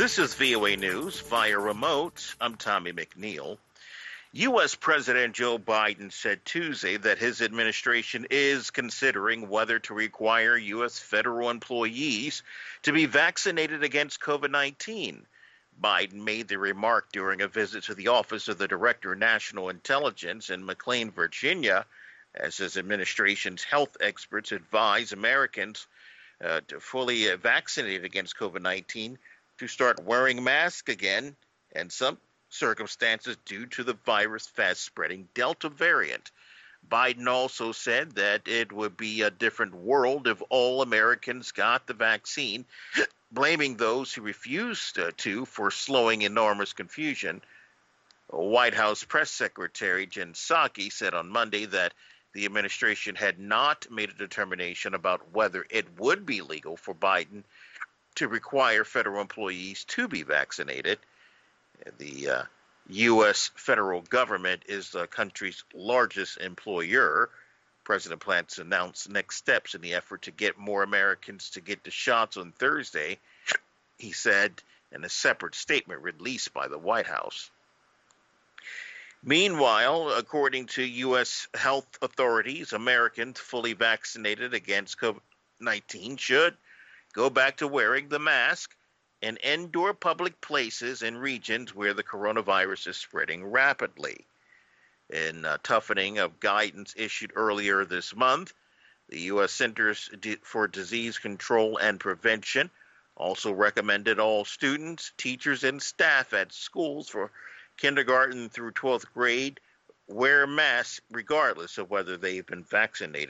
This is VOA News via remote. I'm Tommy McNeil. U.S. President Joe Biden said Tuesday that his administration is considering whether to require U.S. federal employees to be vaccinated against COVID-19. Biden made the remark during a visit to the Office of the Director of National Intelligence in McLean, Virginia, as his administration's health experts advise Americans to fully vaccinate against COVID-19 to start wearing masks again, and some circumstances due to the virus fast-spreading Delta variant. Biden also said that it would be a different world if all Americans got the vaccine, blaming those who refused to for slowing enormous confusion. White House Press Secretary Jen Psaki said on Monday that the administration had not made a determination about whether it would be legal for Biden to require federal employees to be vaccinated. The U.S. federal government is the country's largest employer. President plans to announce next steps in the effort to get more Americans to get the shots on Thursday, he said in a separate statement released by the White House. Meanwhile, according to U.S. health authorities, Americans fully vaccinated against COVID-19 should go back to wearing the mask in indoor public places in regions where the coronavirus is spreading rapidly. In a toughening of guidance issued earlier this month, the U.S. Centers for Disease Control and Prevention also recommended all students, teachers, and staff at schools for kindergarten through 12th grade wear masks regardless of whether they've been vaccinated